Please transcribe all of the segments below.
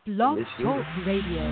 Blog Talk Radio.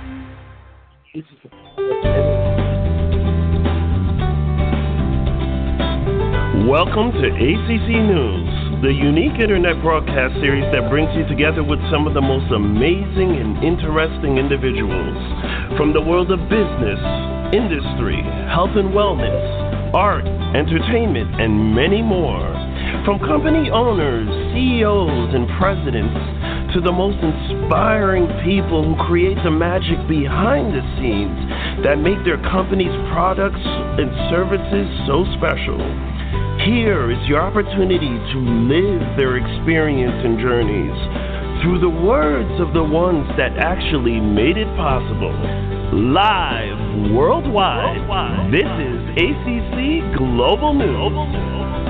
Welcome to ACC News, the unique internet broadcast series that brings you together with some of the most amazing and interesting individuals from the world of business, industry, health and wellness, art, entertainment, and many more. From company owners, CEOs, and presidents to the most inspiring people who create the magic behind the scenes that make their company's products and services so special. Here is your opportunity to live their experience and journeys through the words of the ones that actually made it possible. Live worldwide, this is ACC Global News.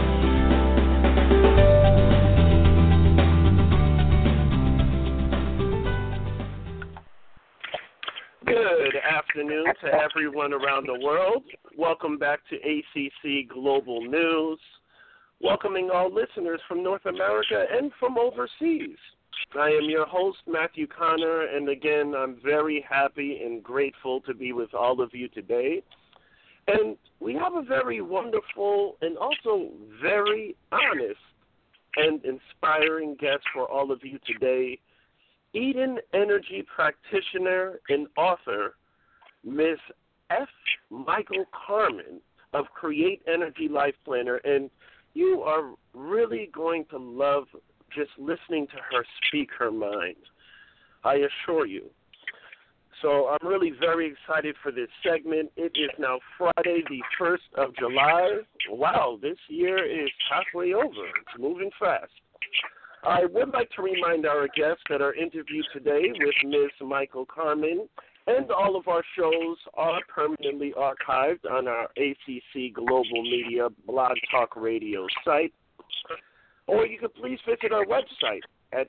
Good afternoon to everyone around the world. Welcome back to ACC Global News. Welcoming all listeners from North America and from overseas. I am your host, Matthew Connor, and again, I'm very happy and grateful to be with all of you today. And we have a very wonderful and also very honest and inspiring guest for all of you today. Eden Energy practitioner and author, Ms. F. Michael Carmen of Create Energy Life Planner, and you are really going to love just listening to her speak her mind, I assure you. So I'm really very excited for this segment. It is now Friday, the 1st of July. Wow, this year is halfway over. It's moving fast. I would like to remind our guests that our interview today with Ms. Michael Carmen and all of our shows are permanently archived on our ACC Global Media Blog Talk Radio site. Or you could please visit our website at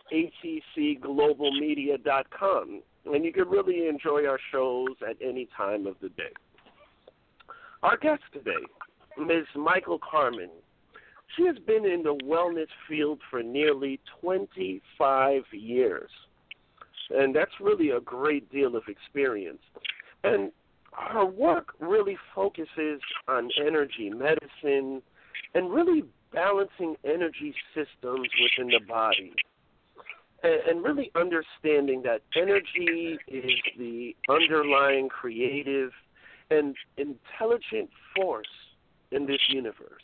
accglobalmedia.com, and you can really enjoy our shows at any time of the day. Our guest today, Ms. Michael Carmen. She has been in the wellness field for nearly 25 years, and that's really a great deal of experience. And her work really focuses on energy medicine and really balancing energy systems within the body, and really understanding that energy is the underlying creative and intelligent force in this universe.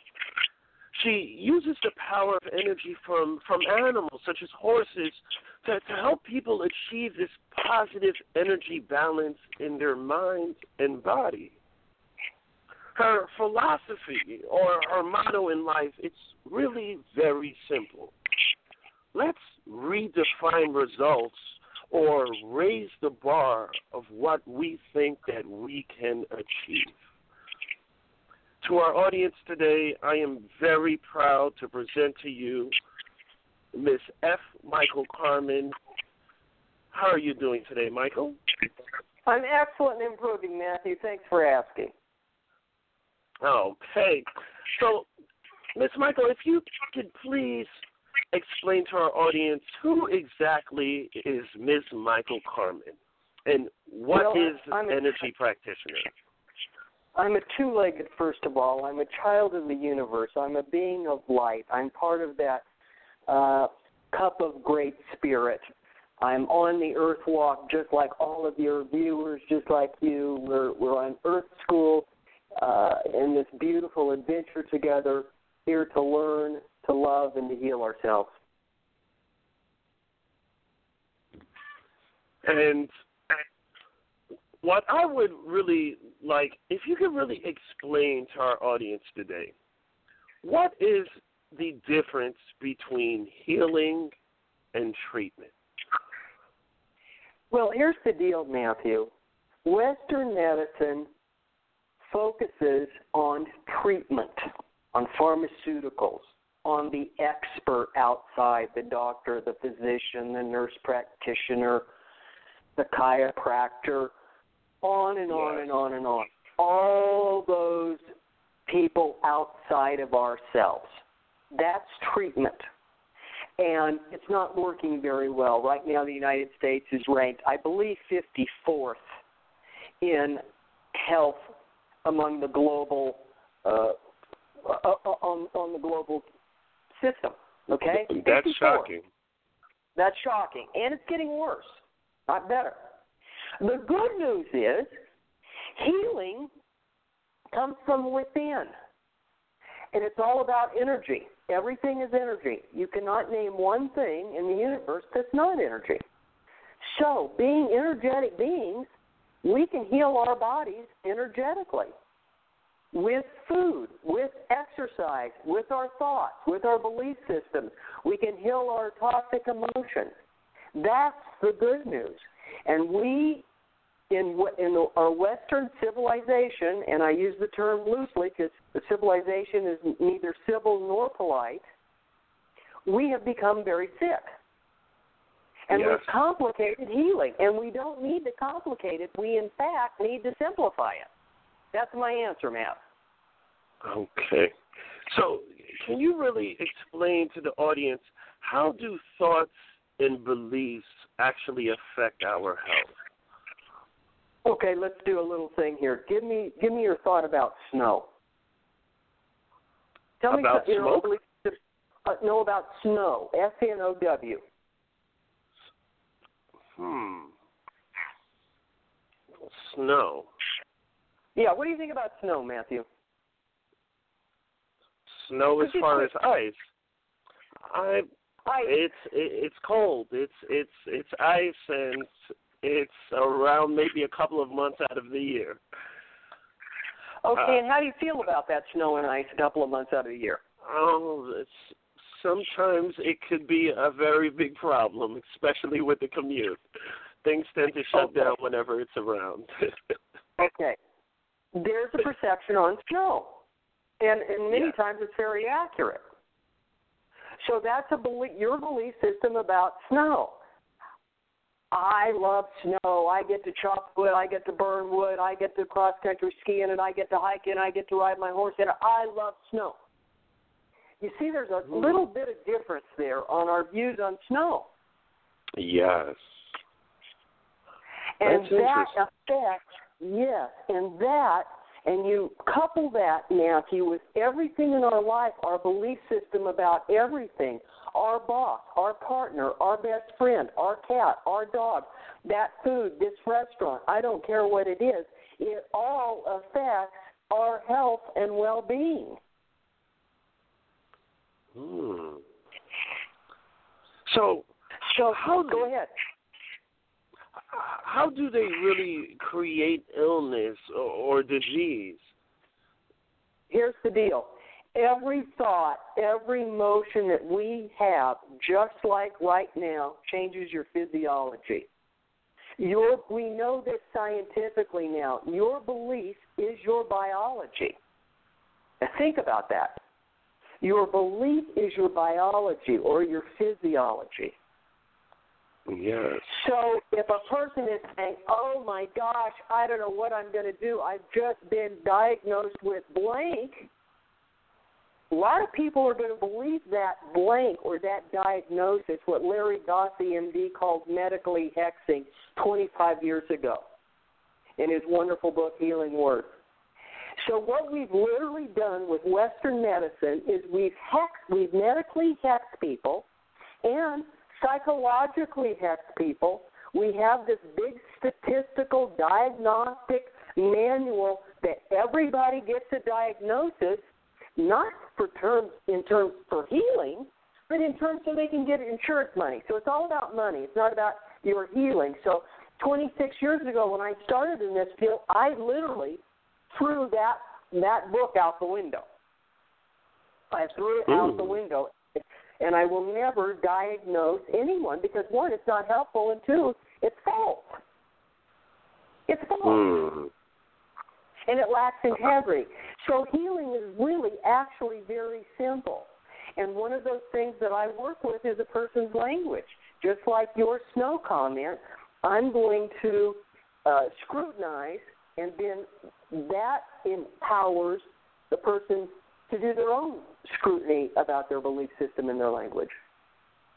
She uses the power of energy from animals, such as horses, to help people achieve this positive energy balance in their mind and body. Her philosophy, or her motto in life, it's really very simple. Let's redefine results or raise the bar of what we think that we can achieve. To our audience today, I am very proud to present to you Ms. F. Michael Carmen. How are you doing today, Michael? I'm excellent and improving, Matthew. Thanks for asking. Okay. So, Ms. Michael, if you could please explain to our audience who exactly is Ms. Michael Carmen and what is an energy practitioner? I'm a two-legged, first of all. I'm a child of the universe. I'm a being of light. I'm part of that cup of great spirit. I'm on the earth walk just like all of your viewers, just like you. We're on Earth School in this beautiful adventure together, here to learn, to love, and to heal ourselves. And what I would really like, if you could really explain to our audience today, what is the difference between healing and treatment? Well, here's the deal, Matthew. Western medicine focuses on treatment, on pharmaceuticals, on the expert outside, the doctor, the physician, the nurse practitioner, the chiropractor, on and on and on and on. All those people outside of ourselves. That's treatment. and it's not working very well. Right now, the United States is ranked, I believe, 54th in health among the global on the global system. Okay, That's 54th. shocking. That's shocking, and it's getting worse, not better. The good news is healing comes from within, and it's all about energy. Everything is energy. You cannot name one thing in the universe that's not energy. So, being energetic beings, we can heal our bodies energetically with food, with exercise, with our thoughts, with our belief systems. We can heal our toxic emotions. That's the good news. And we, in our Western civilization, and I use the term loosely because the civilization is neither civil nor polite, we have become very sick. And Yes. we've complicated healing, and we don't need to complicate it. We, in fact, need to simplify it. That's my answer, Matt. Okay. So, can you really explain to the audience how do thoughts and beliefs actually affect our health? Okay, let's do a little thing here. Give me your thought about snow. Tell About me smoke? No, about snow. S-N-O-W. Snow. Yeah, what do you think about snow, Matthew? Snow as far as ice. Ice. It's cold. It's ice, and it's around maybe a couple of months out of the year. Okay, and how do you feel about that snow and ice a couple of months out of the year? Sometimes it could be a very big problem, especially with the commute. Things tend to shut down whenever it's around. Okay. There's a perception on snow, and many times it's very accurate. So that's your belief system about snow. I love snow. I get to chop wood. I get to burn wood. I get to cross-country ski in it. I get to hike in it. I get to ride my horse in it. I love snow. You see, there's a little bit of difference there on our views on snow. Yes. And That's that interesting. affects, and you couple that, Matthew, with everything in our life, our belief system about everything, our boss, our partner, our best friend, our cat, our dog, that food, this restaurant, I don't care what it is, it all affects our health and well-being. So go ahead. How do they really create illness or disease? Here's the deal. Every thought, every emotion that we have, just like right now, changes your physiology. We know this scientifically now. Your belief is your biology. Now think about that. Your belief is your biology or your physiology. Yes. So if a person is saying, oh, my gosh, I don't know what I'm going to do. I've just been diagnosed with blank. A lot of people are going to believe that blank or that diagnosis, what Larry Dossey, MD, called medically hexing 25 years ago in his wonderful book, Healing Words. So what we've literally done with Western medicine is we've medically hexed people and psychologically hexed people. We have this big statistical diagnostic manual that everybody gets a diagnosis, not in terms for healing, but in terms so they can get insurance money. So it's all about money. It's not about your healing. So 26 years ago when I started in this field, I literally threw that book out the window. I threw it out the window. And I will never diagnose anyone because, one, it's not helpful, and two, it's false. It's false. And it lacks integrity. So healing is really actually very simple. And one of those things that I work with is a person's language. Just like your snow comment, I'm going to scrutinize, and then that empowers the person to do their own scrutiny about their belief system and their language.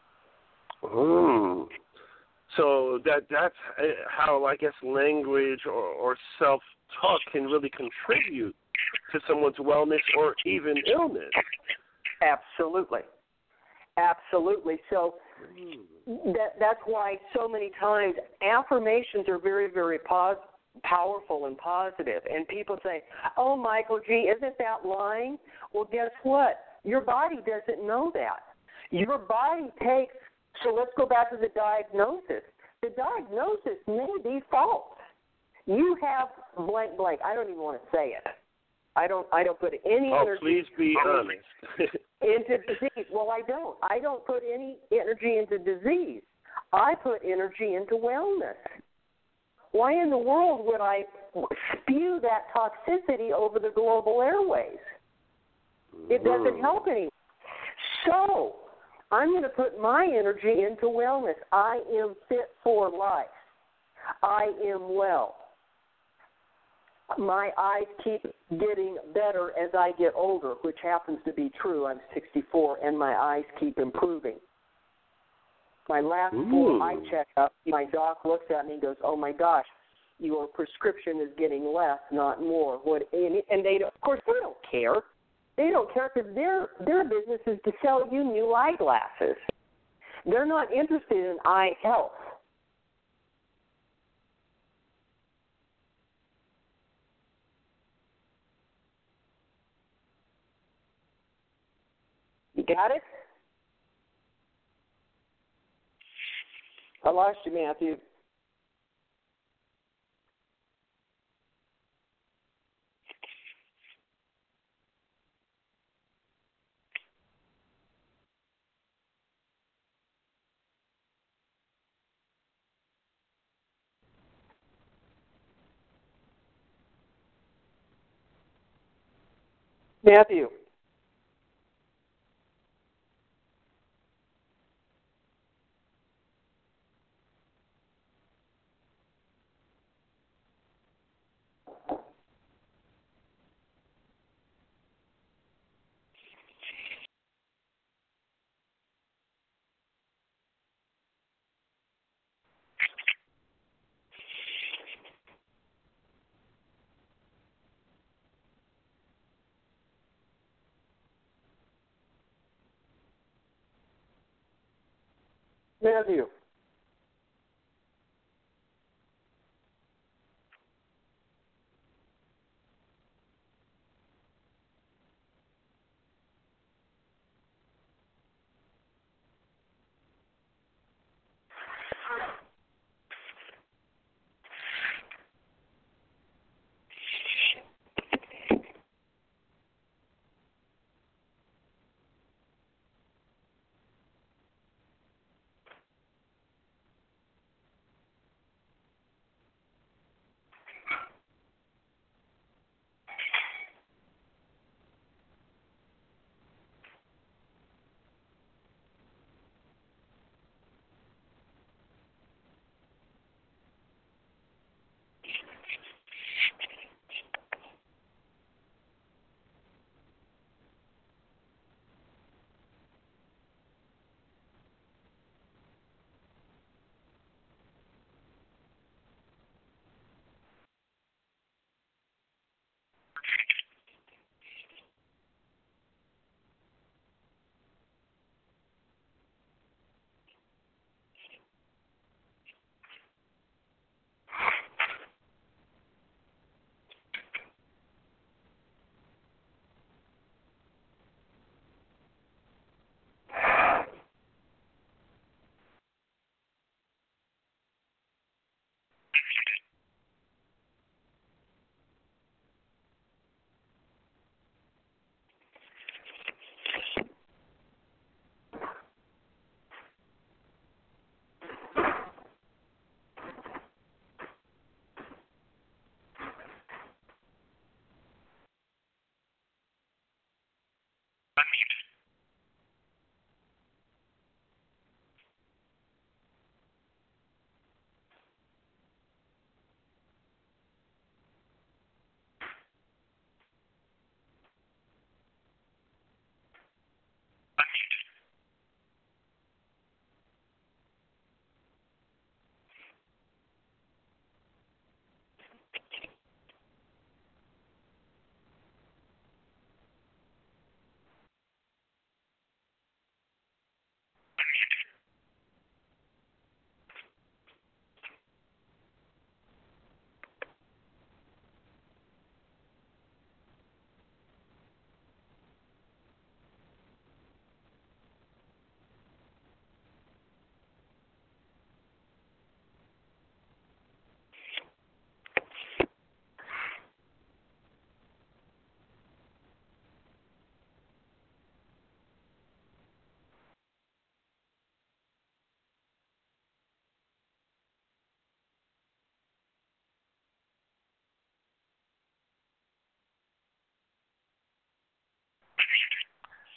Mm. So that's how I guess language or self-talk can really contribute to someone's wellness or even illness. Absolutely. Absolutely. So that's why so many times affirmations are very, very powerful and positive. And people say, oh, Michael, gee, isn't that lying? Well, guess what? Your body doesn't know that. Your body takes, so let's go back to the diagnosis. The diagnosis may be false. You have blank, blank. I don't even want to say it. I don't put any energy. Please be honest. Into disease. Well, I don't. I don't put any energy into disease. I put energy into wellness. Why in the world would I spew that toxicity over the global airways? It doesn't help anyone. So I'm going to put my energy into wellness. I am fit for life. I am well. My eyes keep getting better as I get older, which happens to be true. I'm 64, and my eyes keep improving. My last full eye checkup, my doc looks at me and goes, oh, my gosh, your prescription is getting less, not more. And they, of course, they don't care. They don't care because their business is to sell you new eyeglasses. They're not interested in eye health. You got it? I lost you, Matthew. Matthew. Matthew.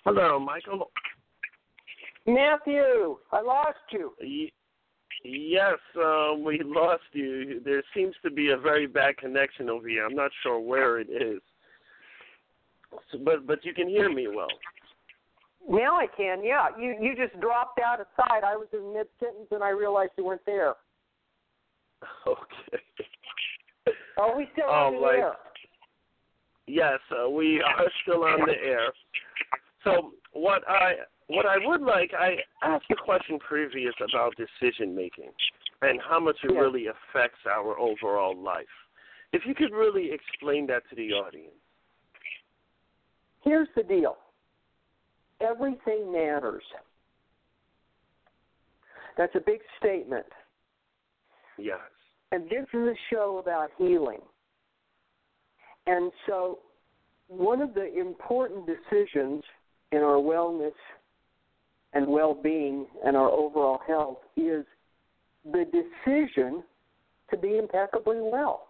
Hello, Michael. Matthew, I lost you. Yes, we lost you. There seems to be a very bad connection over here. I'm not sure where it is. So, but you can hear me well. Now I can, yeah. You just dropped out of sight. I was in mid-sentence and I realized you weren't there. Okay. Are we still on the air? Yes, we are still on the air. So what I would like, I asked a question previous about decision making and how much it really affects our overall life. If you could really explain that to the audience. Here's the deal. Everything matters. That's a big statement. Yes. And this is a show about healing. And so one of the important decisions in our wellness and well-being and our overall health is the decision to be impeccably well.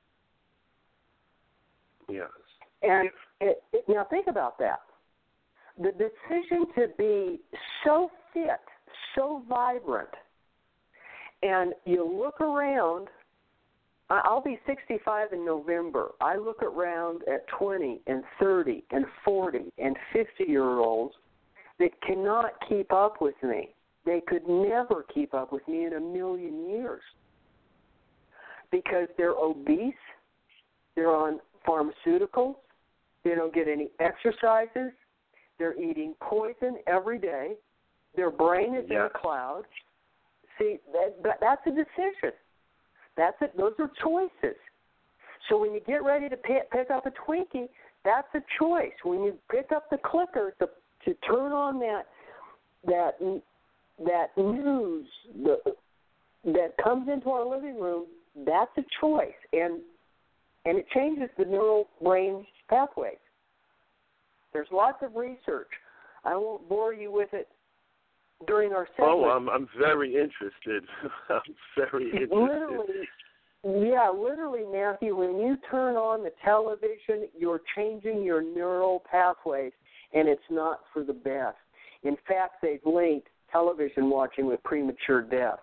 Yes. And now think about that. The decision to be so fit, so vibrant, and you look around, I'll be 65 in November. I look around at 20 and 30 and 40 and 50-year-olds that cannot keep up with me. They could never keep up with me in a million years because they're obese, they're on pharmaceuticals, they don't get any exercises, they're eating poison every day, their brain is in a cloud. See, that's a decision. That's it. Those are choices. So when you get ready to pick up a Twinkie, that's a choice. When you pick up the clicker to turn on that news that comes into our living room, that's a choice, and it changes the neural brain pathways. There's lots of research. I won't bore you with it during our segment. Oh, I'm very interested. I'm very interested. Literally, Matthew, when you turn on the television, you're changing your neural pathways, and it's not for the best. In fact, they've linked television watching with premature death.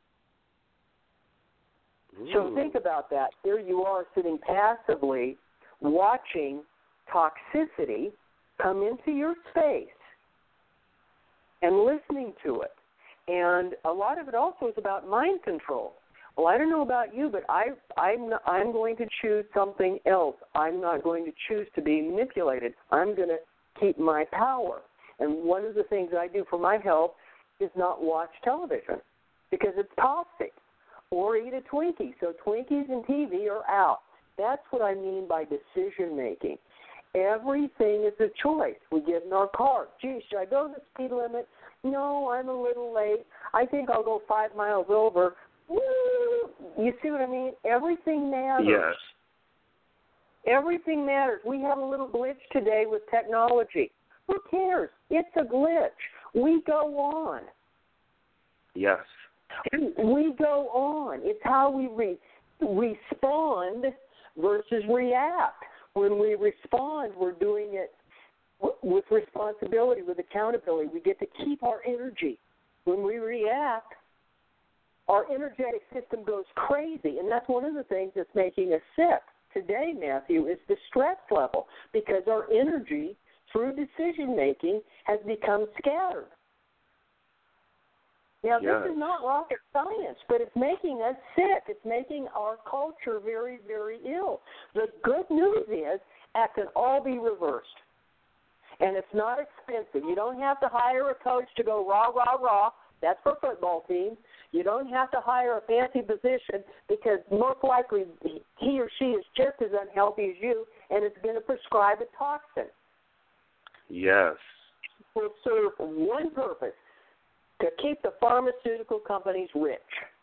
Ooh. So think about that. Here you are sitting passively watching toxicity come into your space and listening to it. And a lot of it also is about mind control. Well, I don't know about you, but I'm going to choose something else. I'm not going to choose to be manipulated. I'm going to keep my power. And one of the things I do for my health is not watch television because it's toxic, or eat a Twinkie. So Twinkies and TV are out. That's what I mean by decision making. Everything is a choice. We get in our car. Gee, should I go the speed limit? No, I'm a little late. I think I'll go 5 miles over. Woo! You see what I mean? Everything matters. Yes. Everything matters. We have a little glitch today with technology. Who cares? It's a glitch. We go on. Yes. We go on. It's how we respond versus react. When we respond, we're doing it with responsibility, with accountability. We get to keep our energy. When we react, our energetic system goes crazy, and that's one of the things that's making us sick today, Matthew, is the stress level, because our energy through decision-making has become scattered. Now, This is not rocket science, but it's making us sick. It's making our culture very, very ill. The good news is that can all be reversed, and it's not expensive. You don't have to hire a coach to go rah, rah, rah. That's for football teams. You don't have to hire a fancy physician because most likely he or she is just as unhealthy as you, and it's going to prescribe a toxin. Yes. It will serve one purpose: to keep the pharmaceutical companies rich,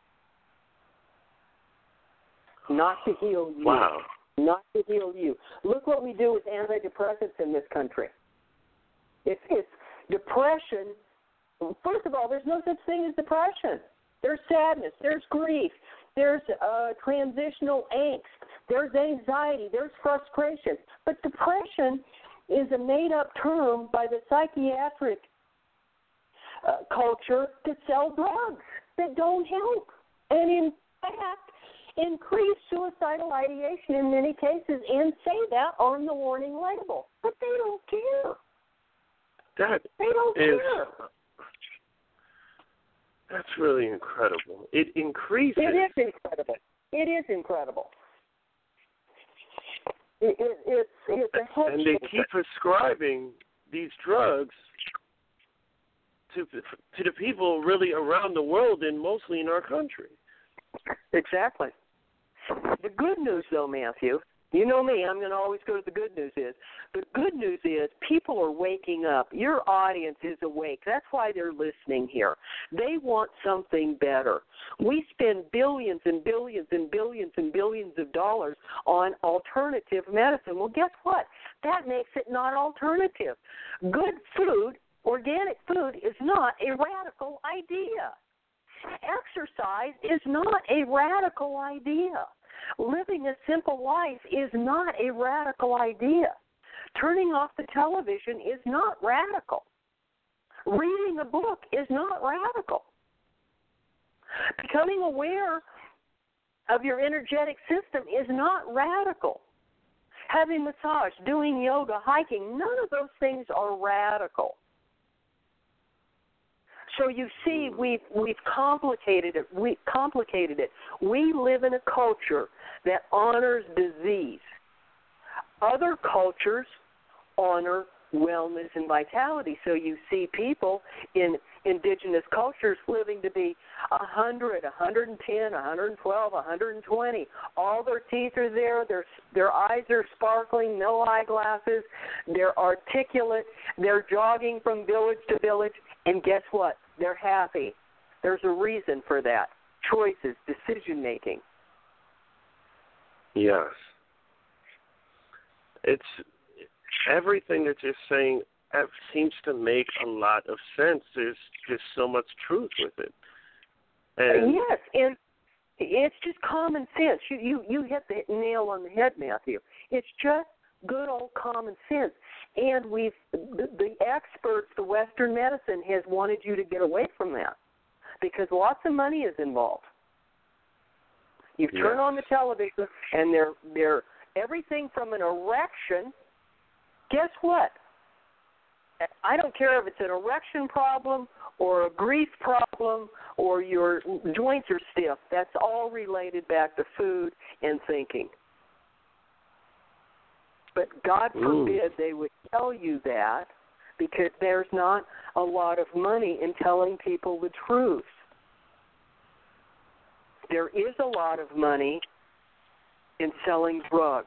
not to heal you. Wow. Not to heal you. Look what we do with antidepressants in this country. It's depression. First of all, there's no such thing as depression. There's sadness. There's grief. There's transitional angst. There's anxiety. There's frustration. But depression is a made-up term by the psychiatric culture to sell drugs that don't help, and in fact increase suicidal ideation in many cases, and say that on the warning label. But they don't care. They don't care. That's really incredible. It increases. It is incredible. It is incredible. It's a head and they keep prescribing these drugs to the people really around the world and mostly in our country. Exactly. The good news, though, Matthew, you know me, I'm going to always go to the good news is. The good news is people are waking up. Your audience is awake. That's why they're listening here. They want something better. We spend billions and billions and billions and billions of dollars on alternative medicine. Well, guess what? That makes it not alternative. Good food, organic food, is not a radical idea. Exercise is not a radical idea. Living a simple life is not a radical idea. Turning off the television is not radical. Reading a book is not radical. Becoming aware of your energetic system is not radical. Having massage, doing yoga, hiking, none of those things are radical. So you see, we've complicated it. We live in a culture that honors disease. Other cultures honor wellness and vitality. So you see people in indigenous cultures living to be 100, 110, 112, 120. All their teeth are there. Their eyes are sparkling, no eyeglasses. They're articulate. They're jogging from village to village. And guess what? They're happy. There's a reason for that. Choices, decision-making. Yes. It's everything that you're saying seems to make a lot of sense. There's just so much truth with it. And yes, and it's just common sense. You hit the nail on the head, Matthew. It's just good old common sense. And the experts, the Western medicine, has wanted you to get away from that because lots of money is involved. You turn on the television, and they're everything from an erection. Guess what? I don't care if it's an erection problem or a grief problem or your joints are stiff. That's all related back to food and thinking. But God forbid they would tell you that because there's not a lot of money in telling people the truth. There is a lot of money in selling drugs.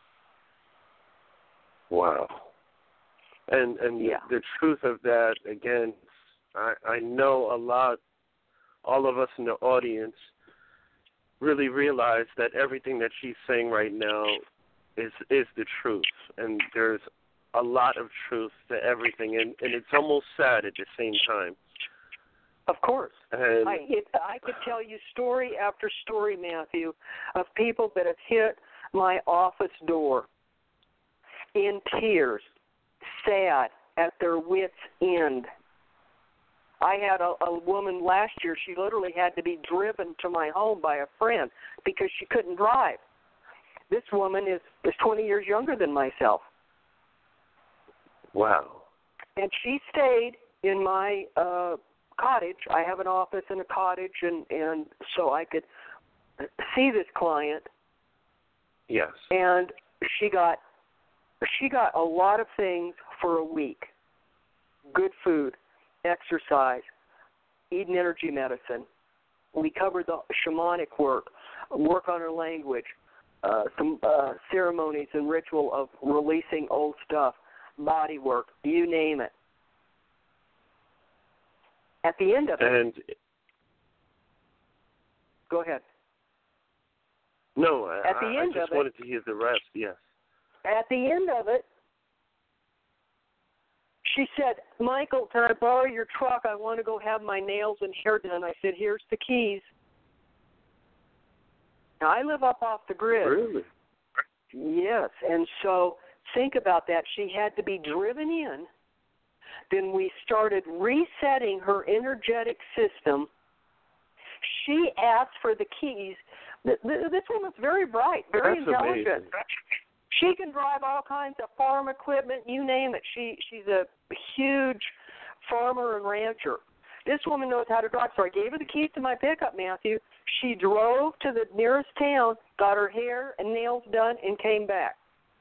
Wow. And the truth of that, again, I know all of us in the audience really realize that everything that she's saying right now is the truth. And there's a lot of truth to everything. And it's almost sad at the same time. Of course. And I could tell you story after story, Matthew, of people that have hit my office door in tears, sad, at their wits' end. I had a woman last year, she literally had to be driven to my home by a friend because she couldn't drive. This woman is 20 years younger than myself. Wow. And she stayed in my cottage. I have an office in a cottage, and so I could see this client. Yes. And she got a lot of things for a week. Good food, exercise, Eden Energy Medicine. We covered the shamanic work on her language, some ceremonies and ritual of releasing old stuff, body work, you name it. At the end of it, go ahead. No, At the I end just of wanted to hear the rest, yes. At the end of it, she said, Michael, can I borrow your truck? I want to go have my nails and hair done. I said, here's the keys. Now, I live up off the grid. Really? Yes, and so Think about that. She had to be driven in. Then we started resetting her energetic system. She asked for the keys. This woman's very bright, very intelligent. Amazing. She can drive all kinds of farm equipment, you name it. She's a huge farmer and rancher. This woman knows how to drive, so I gave her the keys to my pickup, Matthew. She drove to the nearest town, got her hair and nails done, and came back.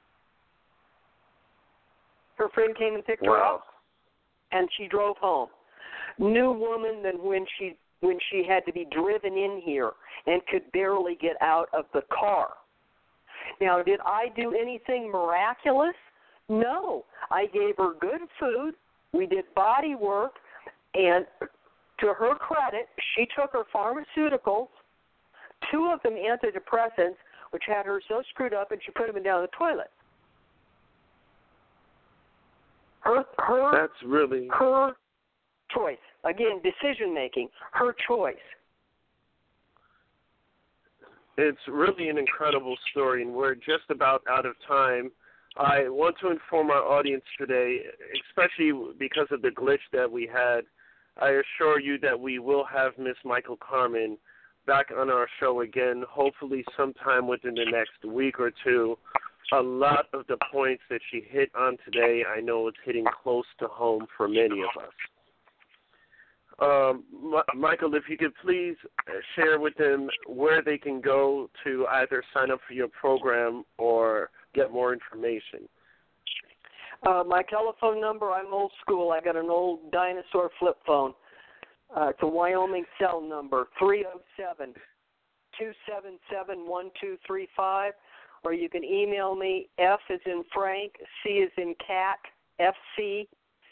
Her friend came and picked her up, and she drove home. New woman than when she had to be driven in here and could barely get out of the car. Now, did I do anything miraculous? No. I gave her good food. We did body work, and to her credit, she took her pharmaceuticals, 2 of them antidepressants, which had her so screwed up, and she put them down the toilet. That's really her choice. Again, decision making. Her choice. It's really an incredible story, and we're just about out of time. I want to inform our audience today, especially because of the glitch that we had. I assure you that we will have Miss Michael Carmen back on our show again, hopefully sometime within the next week or two. A lot of the points that she hit on today, I know it's hitting close to home for many of us. Michael, if you could please share with them where they can go to either sign up for your program or get more information. My telephone number, I'm old school. I got an old dinosaur flip phone. It's a Wyoming cell number, 307-277-1235. Or you can email me, F as in Frank, C as in cat, FC,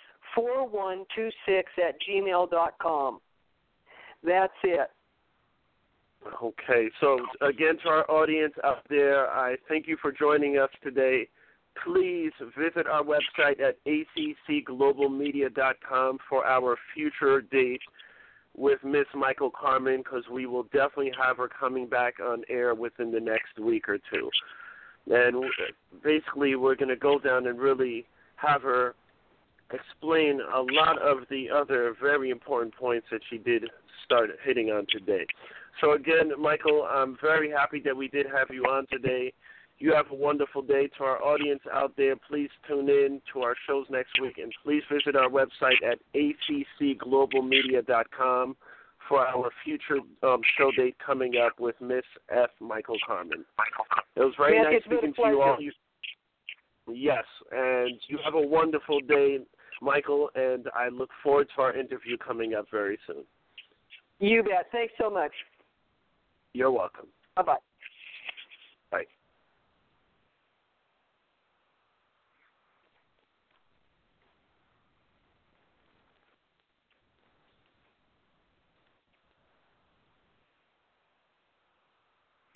4126@gmail.com. That's it. Okay. So, again, to our audience out there, I thank you for joining us today. Please visit our website at accglobalmedia.com for our future date with Miss Michael Carmen, because we will definitely have her coming back on air within the next week or two. And basically we're going to go down and really have her explain a lot of the other very important points that she did start hitting on today. So again, Michael, I'm very happy that we did have you on today. You have a wonderful day. To our audience out there, please tune in to our shows next week, and please visit our website at accglobalmedia.com for our future show date coming up with Miss F. Michael Carmen. It was very nice speaking to you all. Yes, and you have a wonderful day, Michael, and I look forward to our interview coming up very soon. You bet. Thanks so much. You're welcome. Bye-bye.